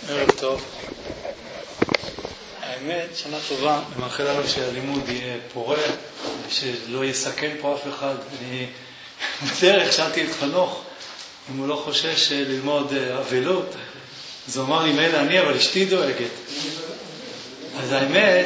ערב טוב. האמת, שנה טובה, אני מאחל לנו שהלימוד יהיה פורה, שלא יסכן פה אף אחד. אני בדרך שאלתי את חנוך, אם הוא לא חושש ללמוד אבלות, אז הוא אמר לי, מילא אני, אבל אשתי דואגת. אז האמת,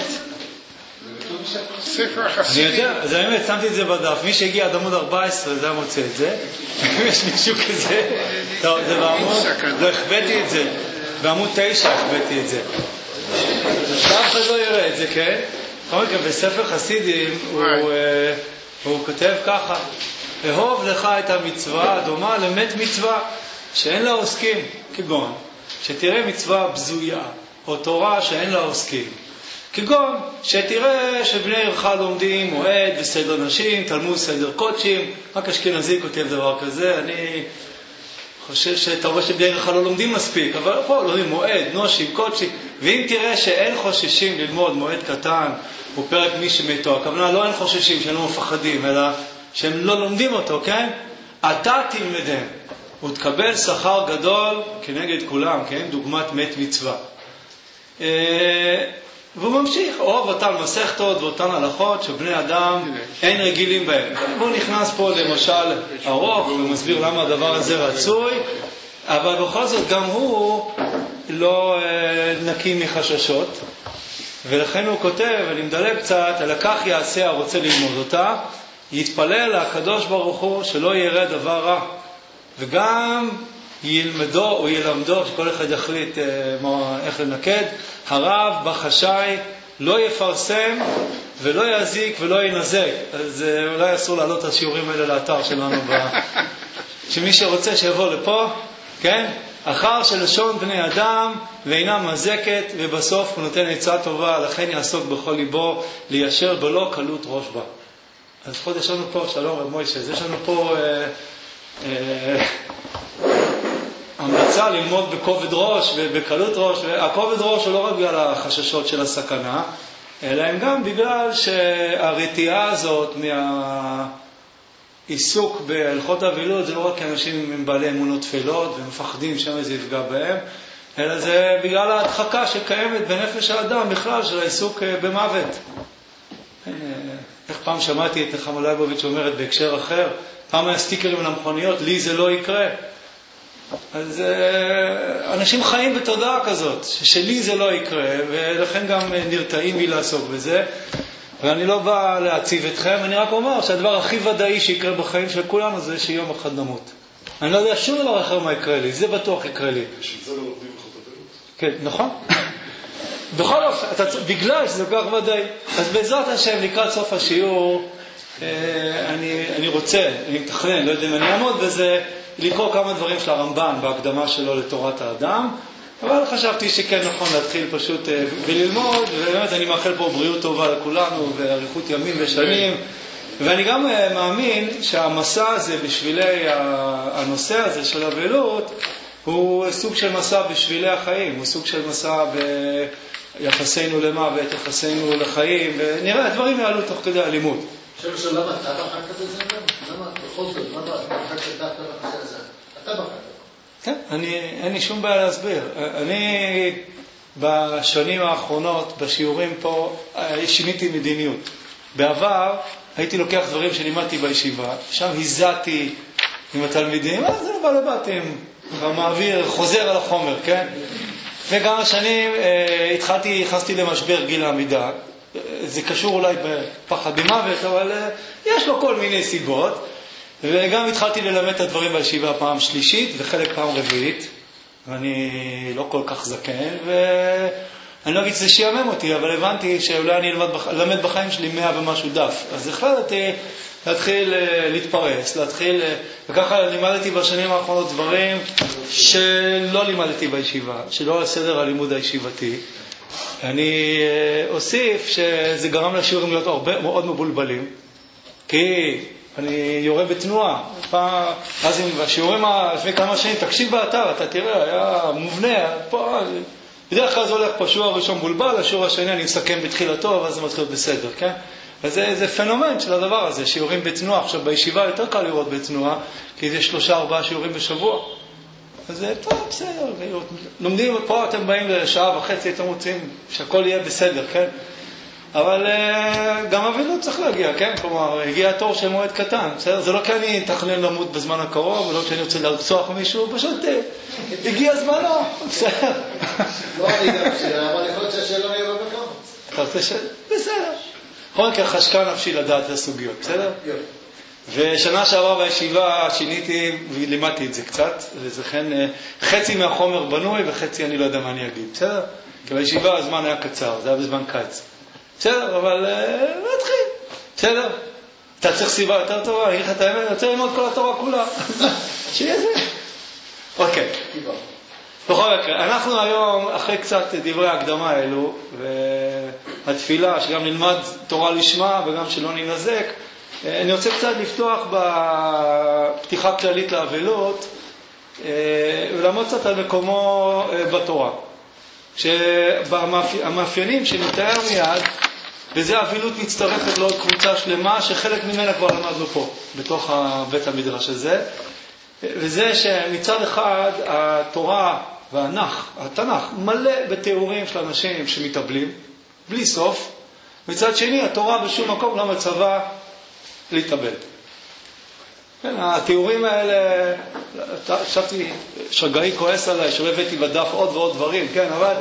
אני יודע, אז האמת, שמתי את זה בדף, מי שהגיע עד עמוד 14, זה היה מוצא את זה. אם יש מישהו כזה, טוב, זה בעמוד, לא הכבאתי את זה, בעמוד 9 הכבאתי את זה. אף אחד לא יראה את זה, כן? בספר חסידים הוא כותב ככה, אהוב לך את המצווה הדומה למת מצווה שאין לה עוסקים, כגון שתראה מצווה בזויה או תורה שאין לה עוסקים, כגון שתראה שבני עירך לומדים מועד וסדר נשים, תלמוד סדר קודשים. רק אשכנזי כותב דבר כזה. אני חושב שאתה רואה שבני עירך לא לומדים מספיק, אבל פה לומדים מועד, נושים, קודשים. ואם תראה שאין חוששים ללמוד מועד קטן ופרק מי שמתו, הכוונה לא אין חוששים שהם לא מפחדים, אלא שהם לא לומדים אותו, כן? אתה תלמדם ותקבל שכר גדול כנגד כולם, כן? דוגמת מת מצווה. והוא ממשיך, אוהב אותן מסכתות ואותן הלכות שבני אדם אין רגילים בהם. הוא נכנס פה למשל ארוך ומסביר למה הדבר הזה רצוי, אבל בכל זאת גם הוא לא נקי מחששות, ולכן הוא כותב, אני מדלג קצת, על כך יעשה הרוצה ללמוד אותה, יתפלל לקדוש ברוך הוא שלא יראה דבר רע, וגם ילמדו או ילמדו, שכל אחד יחליט איך לנקד. הרב בחשאי לא יפרסם ולא יזיק ולא ינזק. אז אולי אסור לעלות את השיעורים האלה לאתר שלנו שמי שרוצה שיבוא לפה, כן? אחר שלשון בני אדם ואינה מזקת, ובסוף הוא נותן עצה טובה, לכן יעסוק בכל ליבו ליישר בלא קלות ראש בה. אז לפחות יש לנו פה, שלום רב מוישה, יש לנו פה המלצה ללמוד בכובד ראש ובקלות ראש. והכובד ראש הוא לא רק בגלל החששות של הסכנה, אלא הם גם בגלל שהרתיעה הזאת מהעיסוק בהלכות אבלות, זה לא רק אנשים עם בעלי אמונות תפלות ומפחדים שם זה יפגע בהם, אלא זה בגלל ההדחקה שקיימת בנפש האדם בכלל של העיסוק במוות. איך פעם שמעתי את נחמה לייבוביץ' אומרת בהקשר אחר, פעם היה סטיקרים למכוניות, לי זה לא יקרה. אז אנשים חיים בתודעה כזאת, שלי זה לא יקרה, ולכן גם נרתעים מלעסוק בזה. ואני לא בא להציב אתכם, אני רק אומר שהדבר הכי ודאי שיקרה בחיים של כולנו זה שיום אחד נמות. אני לא יודע שום דבר אחר מה יקרה לי, זה בטוח יקרה לי. בשביל זה לא לומדים חטאים? כן, נכון. בכל אופן, בגלל שזה כל כך ודאי. אז בעזרת השם, לקראת סוף השיעור, אני רוצה, אני מתכנן, לא יודע אם אני אעמוד בזה, לקרוא כמה דברים של הרמב"ן בהקדמה שלו לתורת האדם, אבל חשבתי שכן נכון להתחיל פשוט וללמוד, ובאמת אני מאחל פה בריאות טובה לכולנו ואריכות ימים ושנים, ואני גם מאמין שהמסע הזה בשבילי הנושא הזה של אבלות הוא סוג של מסע בשבילי החיים, הוא סוג של מסע ביחסינו למוות, יחסינו לחיים, ונראה, הדברים יעלו תוך כדי הלימוד. עכשיו שאלה, למה אתה בחרת את זה? למה בכל זאת, למה בחרת את זה? אתה בחרת. כן, אין לי שום בעיה להסביר. אני בשנים האחרונות, בשיעורים פה, שיניתי מדיניות. בעבר הייתי לוקח דברים שלימדתי בישיבה, שם הזעתי עם התלמידים, אז זה בא לבטים, ומעביר, חוזר על החומר, כן? לפני כמה שנים נכנסתי למשבר גיל העמידה. זה קשור אולי בפחד במוות, אבל יש לו כל מיני סיבות. וגם התחלתי ללמד את הדברים בישיבה פעם שלישית וחלק פעם רביעית, ואני לא כל כך זקן, ואני לא אגיד שזה שיאמם אותי, אבל הבנתי שאולי אני אלמד בחיים שלי 100 ומשהו דף. אז החלטתי להתחיל להתפרס, וככה לימדתי בשנים האחרונות דברים שלא לימדתי בישיבה, שלא על סדר הלימוד הישיבתי. אני אוסיף שזה גרם לשיעורים להיות הרבה מאוד מבולבלים, כי אני יורה בתנועה. אז בשיעורים לפני כמה שנים, תקשיב באתר, אתה תראה, היה מובנה, פה, בדרך כלל זה הולך פה, שיעור הראשון בולבל, השיעור השני אני מסכם בתחילתו, ואז זה מתחיל בסדר, כן? אז זה פנומן של הדבר הזה, שיעורים בתנועה. עכשיו בישיבה יותר קל לראות בתנועה, כי זה 3-4 שיעורים בשבוע. אז טוב, בסדר, לומדים פה, אתם באים לשעה וחצי, אתם רוצים שהכל יהיה בסדר, כן? אבל גם אבילות צריך להגיע, כן? כלומר, הגיע התור של מועד קטן, בסדר? זה לא כי אני אתכנן למות בזמן הקרוב, ולא כי אני רוצה לרצוח מישהו, פשוט הגיע זמנו, בסדר. לא, אני גם אבל יכול להיות שהשאלה יהיה בבקר. אתה רוצה בסדר. בכל מקרה, חשקה נפשי לדעת לסוגיות, בסדר? ושנה שעברה בישיבה שיניתי ולימדתי את זה קצת, ולכן חצי מהחומר בנוי וחצי אני לא יודע מה אני אגיד, בסדר? כי בישיבה הזמן היה קצר, זה היה בזמן קיץ. בסדר, אבל נתחיל, בסדר? אתה צריך סיבה יותר טובה, אני אגיד לך את האמת, אני רוצה ללמוד כל התורה כולה. שיהיה זה. אוקיי. בכל מקרה, אנחנו היום, אחרי קצת דברי ההקדמה האלו, והתפילה, שגם נלמד תורה לשמה וגם שלא ננזק, אני רוצה קצת לפתוח בפתיחה כללית לאבלות, ולעמוד קצת על מקומו בתורה. שהמאפיינים שנתאר מיד, וזה האבילות מצטרפת לעוד קבוצה שלמה, שחלק ממנה כבר למדנו פה, בתוך בית המדרש הזה, וזה שמצד אחד התורה והתנ"ך מלא בתיאורים של אנשים שמתאבלים, בלי סוף, מצד שני התורה בשום מקום לא מצווה להתאבל. כן, התיאורים האלה, חשבתי, שגאי כועס עליי, שלא הבאתי בדף עוד ועוד דברים, כן, אבל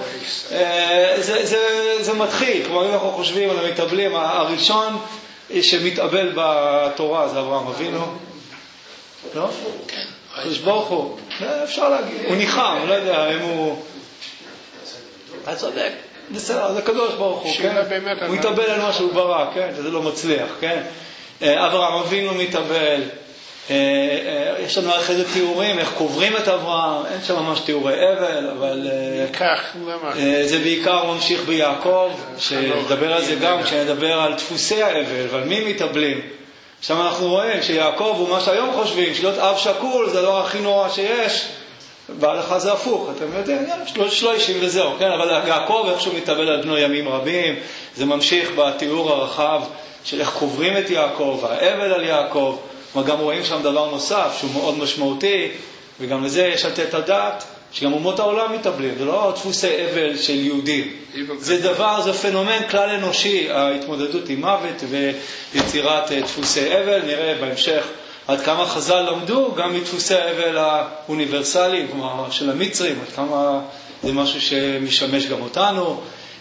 זה מתחיל. כלומר, אם אנחנו חושבים על המתאבלים, הראשון שמתאבל בתורה זה אברהם אבינו. לא? קדוש ברוך הוא. אפשר להגיד. הוא ניחם, לא יודע אם הוא... אתה צודק. בסדר, זה קדוש ברוך הוא, כן? הוא מתאבל על מה שהוא ברא, כן? שזה לא מצליח, כן? אברהם אבינו מתאבל. יש לנו אחרי זה תיאורים, איך קוברים את אברהם, אין שם ממש תיאורי אבל, אבל זה בעיקר ממשיך ביעקב, שדבר על זה גם כשנדבר על דפוסי האבל, ועל מי מתאבלים. עכשיו אנחנו רואים שיעקב הוא מה שהיום חושבים, שלהיות אב שקול זה לא הכי נורא שיש, בהלכה זה הפוך, אתם יודעים, שלא אישים וזהו, כן? אבל יעקב איכשהו מתאבל על בנו ימים רבים, זה ממשיך בתיאור הרחב של איך קוברים את יעקב, האבל על יעקב, גם רואים שם דבר נוסף שהוא מאוד משמעותי, וגם לזה יש לתת את הדעת, שגם אומות העולם מתאבלים, זה לא דפוסי אבל של יהודים. זה דבר, זה פנומן כלל אנושי, ההתמודדות עם מוות ויצירת דפוסי אבל. נראה בהמשך עד כמה חז"ל למדו, גם מדפוסי האבל האוניברסליים, כלומר של המצרים, עד כמה זה משהו שמשמש גם אותנו.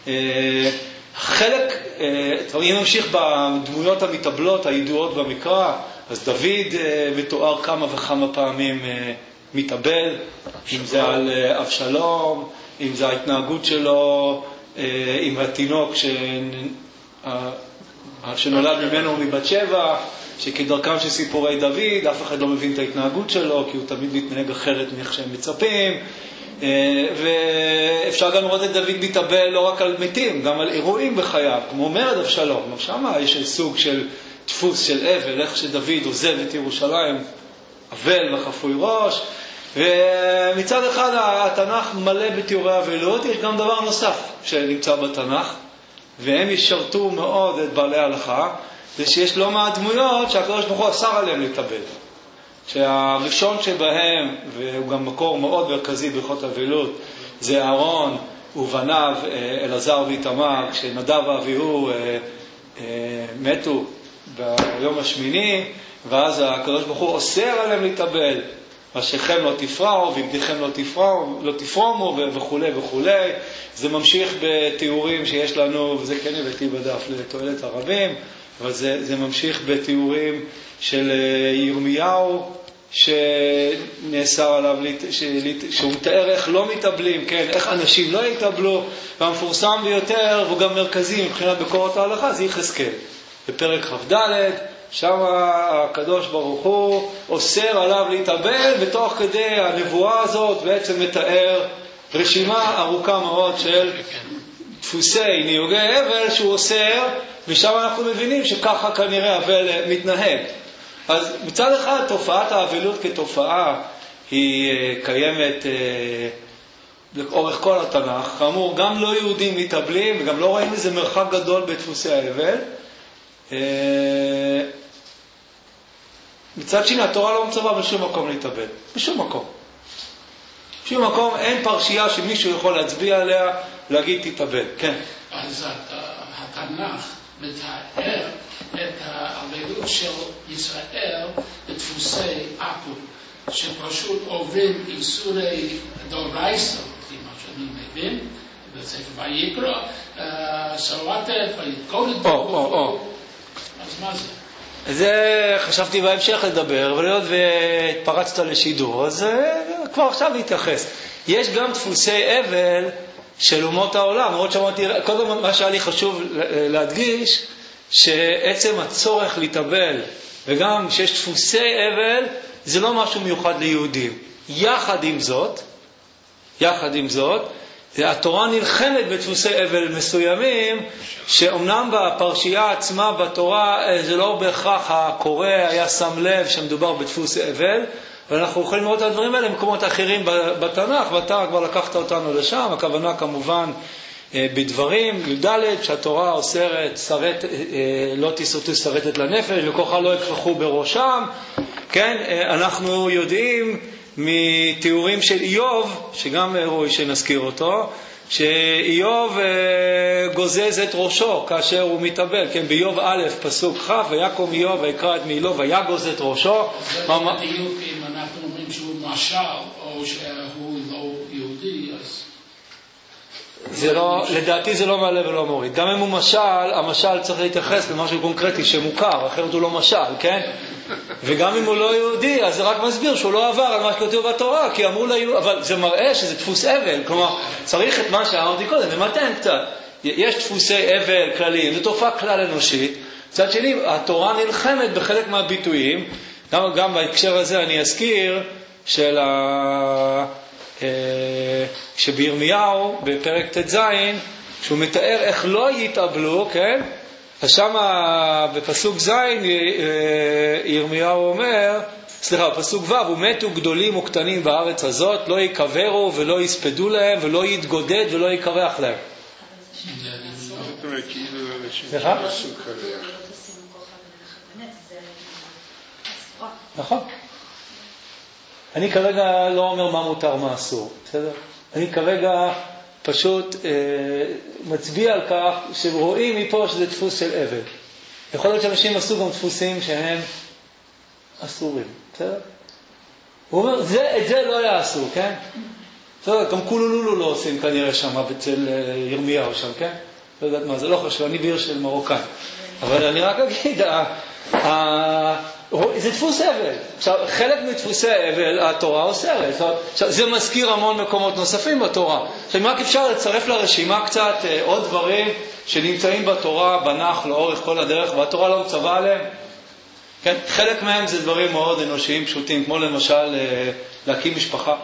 חלק, אם נמשיך בדמויות המתאבלות הידועות במקרא, אז דוד מתואר כמה וכמה פעמים מתאבל, אם זה על אבשלום, אם זה ההתנהגות שלו, עם התינוק שנולד ממנו מבת שבע, שכדרכם של סיפורי דוד, אף אחד לא מבין את ההתנהגות שלו, כי הוא תמיד מתנהג אחרת מאיך שהם מצפים. ואפשר גם לראות את דוד מתאבל לא רק על מתים, גם על אירועים בחייו, כמו מרד אבשלום. שם יש סוג של דפוס של אבל, איך שדוד עוזב את ירושלים, אבל וחפוי ראש. ומצד אחד התנ"ך מלא בתיאורי אבלות, יש גם דבר נוסף שנמצא בתנ"ך, והם ישרתו מאוד את בעלי ההלכה, זה שיש לא מעט דמויות שהקדוש ברוך הוא אסר עליהם להתאבל. שהראשון שבהם, והוא גם מקור מאוד מרכזי בהלכות אבלות, זה אהרון ובניו אלעזר ואיתמר, כשנדב ואביהו מתו ביום השמיני, ואז הקדוש ברוך הוא אוסר עליהם להתאבל, ראשיכם לא תפרעו ובגדיכם לא תפרומו וכו' וכו'. זה ממשיך בתיאורים שיש לנו, וזה כן הבאתי בדף לתועלת הרבים, אבל זה ממשיך בתיאורים של ירמיהו, שנאסר עליו, שהוא מתאר איך לא מתאבלים, כן, איך אנשים לא יתאבלו, והמפורסם ביותר, והוא גם מרכזי מבחינת ביקורת ההלכה, זה יחזקאל. בפרק כ"ד, שם הקדוש ברוך הוא אוסר עליו להתאבל, ותוך כדי הנבואה הזאת בעצם מתאר רשימה ארוכה מאוד של דפוסי ניוגי אבל שהוא אוסר, ושם אנחנו מבינים שככה כנראה אבל מתנהג. אז מצד אחד תופעת האבלות כתופעה היא קיימת לאורך כל התנ"ך. כאמור, גם לא יהודים מתאבלים, וגם לא רואים איזה מרחק גדול בדפוסי האבל. מצד שני, התורה לא מצווה בשום מקום להתאבל. בשום מקום. בשום מקום אין פרשייה שמישהו יכול להצביע עליה, להגיד תתאבד. כן. אז התנ"ך מתאר את העבדות של ישראל בדפוסי עכו, שפשוט עוברים איסורי דאורייתא, לפי מה שאני מבין, בספר ויקרא, שרתת ויתקודת. אז מה זה? זה חשבתי בהמשך לדבר, אבל היות והתפרצת לשידור, אז כבר עכשיו להתייחס. יש גם דפוסי אבל של אומות העולם, למרות שאמרתי, קודם מה שהיה לי חשוב להדגיש, שעצם הצורך להתאבל, וגם שיש דפוסי אבל, זה לא משהו מיוחד ליהודים. יחד עם זאת, התורה נלחמת בדפוסי אבל מסוימים, שאומנם בפרשייה עצמה בתורה זה לא בהכרח הקורא היה שם לב שמדובר בדפוס אבל, ואנחנו יכולים לראות את הדברים האלה במקומות אחרים בתנ"ך, ואתה כבר לקחת אותנו לשם. הכוונה כמובן בדברים, י"ד, שהתורה אוסרת לא תסרטו שרטת לנפש וכוחה לא יקרחו בראשם. כן, אנחנו יודעים מתיאורים של איוב, שגם ראוי שנזכיר אותו, שאיוב גוזז את ראשו כאשר הוא מתאבל. כן, באיוב א' פסוק כ', ויקום איוב ויקרא את מעילו ויגוז את ראשו. זה בדיוק אם אנחנו אומרים שהוא משל או שהוא לא יהודי, אז זה לא, לדעתי זה לא מעלה ולא מוריד. גם אם הוא משל, המשל צריך להתייחס למשהו קונקרטי שמוכר, אחרת הוא לא משל, כן? וגם אם הוא לא יהודי, אז זה רק מסביר שהוא לא עבר על מה שכתוב בתורה, כי אמרו ליהודי, אבל זה מראה שזה דפוס אבל, כלומר, צריך את מה שאמרתי קודם, למתן קצת. יש דפוסי אבל כלליים, זו תופעה כלל אנושית. מצד שני, התורה נלחמת בחלק מהביטויים, גם בהקשר הזה אני אזכיר שבירמיהו בפרק ט"ז, שהוא מתאר איך לא יתאבלו, כן? אז שם בפסוק ז' ירמיהו אומר, בפסוק ו', ומתו גדולים וקטנים בארץ הזאת, לא יקברו ולא יספדו להם ולא יתגודד ולא יקרח להם. סליחה? נכון. אני כרגע לא אומר מה מותר מה אסור, בסדר? אני כרגע פשוט מצביע על כך שרואים מפה שזה דפוס של אבל. יכול להיות שאנשים עשו גם דפוסים שהם אסורים, בסדר? הוא אומר, את זה לא יעשו, כן? בסדר, גם כולולולו לא עושים כנראה שם אצל ירמיהו שם, כן? לא יודעת מה, זה לא חשוב, אני ביר של מרוקאי. אבל אני רק אגיד, זה דפוס אבל. עכשיו, חלק מדפוסי אבל התורה אוסרת. עכשיו, זה מזכיר המון מקומות נוספים בתורה. עכשיו, אם רק אפשר לצרף לרשימה קצת עוד דברים שנמצאים בתורה, בנח, לאורך כל הדרך, והתורה לא מצווה עליהם. כן? חלק מהם זה דברים מאוד אנושיים פשוטים, כמו למשל להקים משפחה.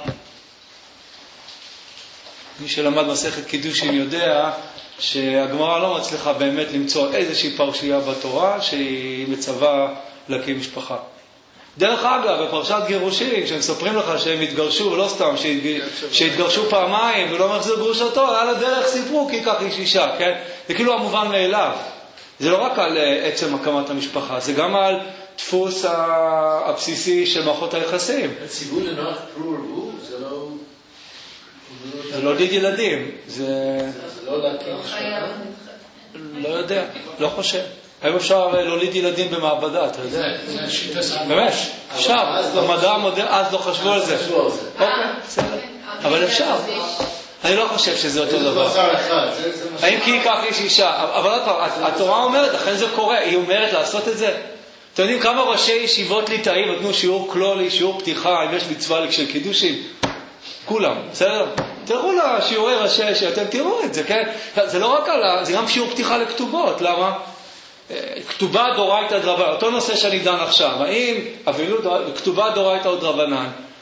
מי שלמד מסכת קידושין יודע שהגמרא לא מצליחה באמת למצוא איזושהי פרשייה בתורה שהיא מצווה להקים משפחה. דרך אגב, בפרשת גירושים, שמספרים לך שהם התגרשו, ולא סתם, שהתגרשו פעמיים ולא מחזיר גרושתו, על הדרך סיפרו כי ייקח איש אישה, כן? זה כאילו המובן מאליו. זה לא רק על עצם הקמת המשפחה, זה גם על דפוס הבסיסי של מערכות היחסים. הציווי לנוח פרו ורבו, זה לא... זה לא ליד ילדים, זה לא להקים משפחה? לא יודע, לא חושב. האם אפשר להוליד ילדים במעבדה, אתה יודע? זה שיטה סעד. באמת, אפשר. במדע המודרני, אז לא חשבו על זה. אוקיי, בסדר. אבל אפשר. אני לא חושב שזה אותו דבר. האם כי ייקח איש אישה? אבל התורה אומרת, לכן זה קורה. היא אומרת לעשות את זה. אתם יודעים כמה ראשי ישיבות ליטאים נתנו שיעור כלולי, שיעור פתיחה, אם יש מצווה של קידושים? כולם, בסדר? תראו לשיעורי ראשי שאתם תראו את זה, כן? זה לא רק זה גם שיעור פתיחה לכתובות. למה? כתובה דאורייתא דרבנן, אותו נושא שאני דן עכשיו, האם כתובה דאורייתא או דרבנן,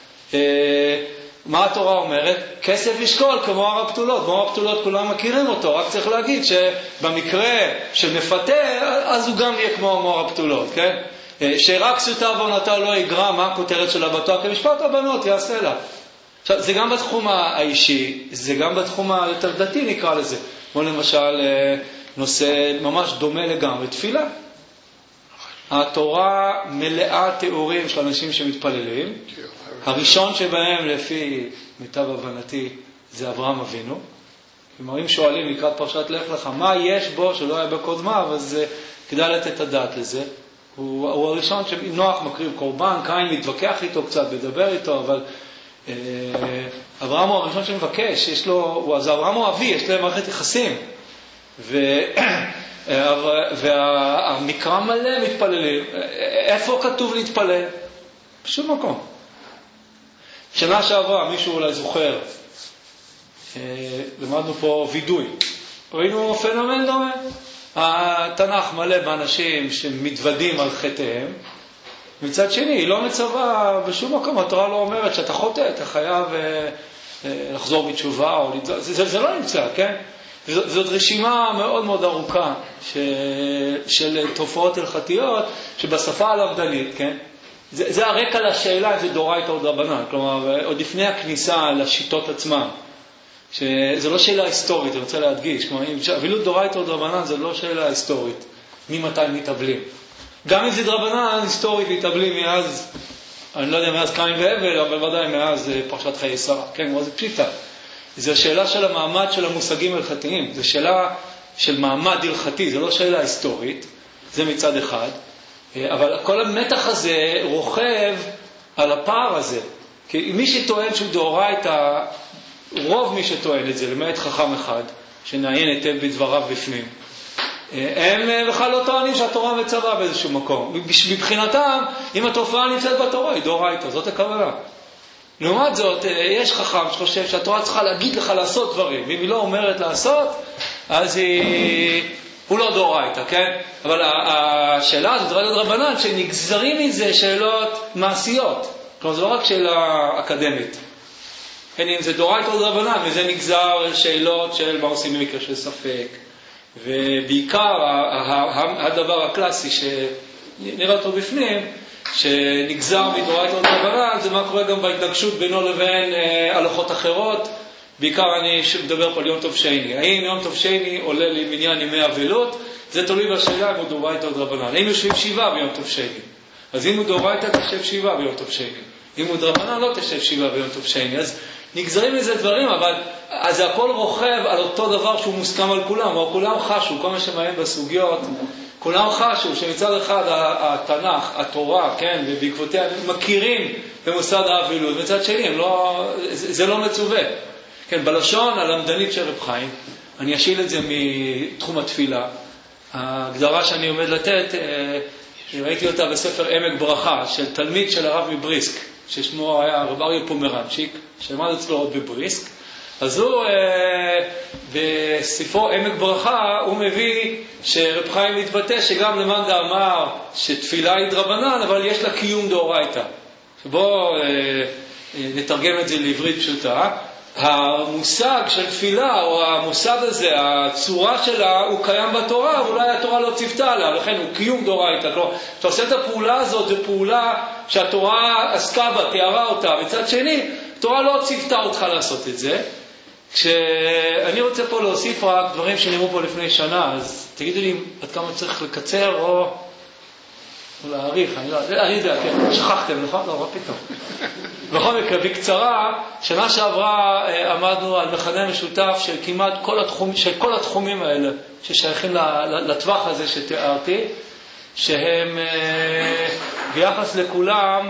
מה התורה אומרת? כסף ישקול כמו הר הפתולות. כמו הר הפתולות כולם מכירים אותו, רק צריך להגיד שבמקרה שמפתה, אז הוא גם יהיה כמו הר הפתולות, כן? שרק סוטה ועונתה לא יגרע, מה הכותרת של הבתו? כמשפט הבנות יעשה לה. עכשיו, זה גם בתחום האישי, זה גם בתחום היותר דתי נקרא לזה, כמו למשל נושא ממש דומה לגמרי, תפילה. התורה מלאה תיאורים של אנשים שמתפללים. הראשון שבהם לפי מיטב הבנתי, זה אברהם אבינו. כלומר, אם שואלים לקראת פרשת לך לך, מה יש בו שלא היה בקודמיו, אז כדאי לתת את הדעת לזה. הוא הראשון שאם נוח מקריב קורבן, קין מתווכח איתו קצת, מדבר איתו, אבל אברהם הוא הראשון שמבקש, אז אברהם הוא אבי, יש להם מערכת יחסים. והמקרא מלא מתפללים. איפה כתוב להתפלל? בשום מקום. שנה שעברה, מישהו אולי זוכר, למדנו פה וידוי. ראינו פנומן דומה. התנ"ך מלא באנשים שמתוודים על חטאיהם. מצד שני, היא לא מצווה בשום מקום. התורה לא אומרת שאתה חוטא, אתה חייב לחזור בתשובה. זה לא נמצא, כן? זאת רשימה מאוד מאוד ארוכה של תופעות הלכתיות שבשפה הלמדנית, כן? זה הרקע לשאלה אם זה דאורייתא או דרבנן. כלומר, עוד לפני הכניסה לשיטות עצמן. זה לא שאלה היסטורית, אני רוצה להדגיש. כלומר, אבילות דאורייתא או דרבנן זה לא שאלה היסטורית. ממתי מתאבלים? גם אם זה דרבנן, היסטורית מתאבלים מאז, אני לא יודע, מאז קין והבל, אבל ודאי מאז פרשת חיי שרה. כן, זה פשיטה. זו שאלה של המעמד של המושגים הלכתיים. זו שאלה של מעמד הלכתי, זו לא שאלה היסטורית. זה מצד אחד. אבל כל המתח הזה רוכב על הפער הזה. כי מי שטוען שהוא דאורייתא, רוב מי שטוען את זה, למעט חכם אחד, שנעיין היטב בדבריו בפנים, הם בכלל לא טוענים שהתורה מצווה באיזשהו מקום. מבחינתם, אם התופעה נמצאת בתורה, היא דאורייתא, זאת הכוונה. לעומת זאת, יש חכם שחושב שהתורה צריכה להגיד לך לעשות דברים, ואם היא לא אומרת לעשות, אז הוא לא דאורייתא, כן? אבל השאלה הזאת, דאורייתא דרבנן, שנגזרים מזה שאלות מעשיות. כלומר, זה לא רק שאלה אקדמית. כן, אם זה דאורייתא או דרבנן, וזה נגזר שאלות של מה עושים במקרה של ספק. ובעיקר הדבר הקלאסי שנראה אותו בפנים, שנגזר מדאורייתא או דרבנן, זה מה קורה גם בהתנגשות בינו לבין הלכות אחרות. בעיקר אני מדבר פה על יום טוב שני. האם יום טוב שני עולה למניין ימי אבלות? זה תלוי בשאלה אם הוא דאורייתא או דרבנן. האם יושבים שבעה ביום טוב שני? אז אם הוא דאורייתא תשב שבעה ביום טוב שני. אם הוא דרבנן לא תשב שבעה ביום טוב שני. אז נגזרים מזה דברים, אבל אז הכל רוכב על אותו דבר שהוא מוסכם על כולם, או כולם חשו, כל מה שמעניין בסוגיות, כולם חשו שמצד אחד התנ"ך, התורה, כן, ובעקבותיה מכירים במוסד האבילות, מצד שני, זה לא מצווה. כן, בלשון הלמדנית של רב חיים, אני אשיל את זה מתחום התפילה, ההגדרה שאני עומד לתת, ראיתי אותה בספר עמק ברכה, של תלמיד של הרב מבריסק, ששמו היה רב אריה פומרנצ'יק, שעמד אצלו עוד בבריסק. אז הוא בספרו עמק ברכה הוא מביא שרב חיים מתבטא שגם למאן דאמר שתפילה היא דרבנן, אבל יש לה קיום דאורייתא. בואו נתרגם את זה לעברית פשוטה. המושג של תפילה, או המושג הזה, הצורה שלה, הוא קיים בתורה, ואולי התורה לא ציוותה עליה, לכן הוא קיום דאורייתא. כלומר, אתה עושה את הפעולה הזאת, זו פעולה שהתורה עסקה בה, תיארה אותה. מצד שני, התורה לא ציוותה אותך לעשות את זה. כשאני רוצה פה להוסיף רק דברים שנראו פה לפני שנה, אז תגידו לי עד כמה צריך לקצר או להאריך, אני יודע, כן, שכחתם, נכון? לא, מה פתאום. בכל מקרה, בקצרה, שנה שעברה עמדנו על מכנה משותף של כמעט כל התחומים האלה ששייכים לטווח הזה שתיארתי, שהם ביחס לכולם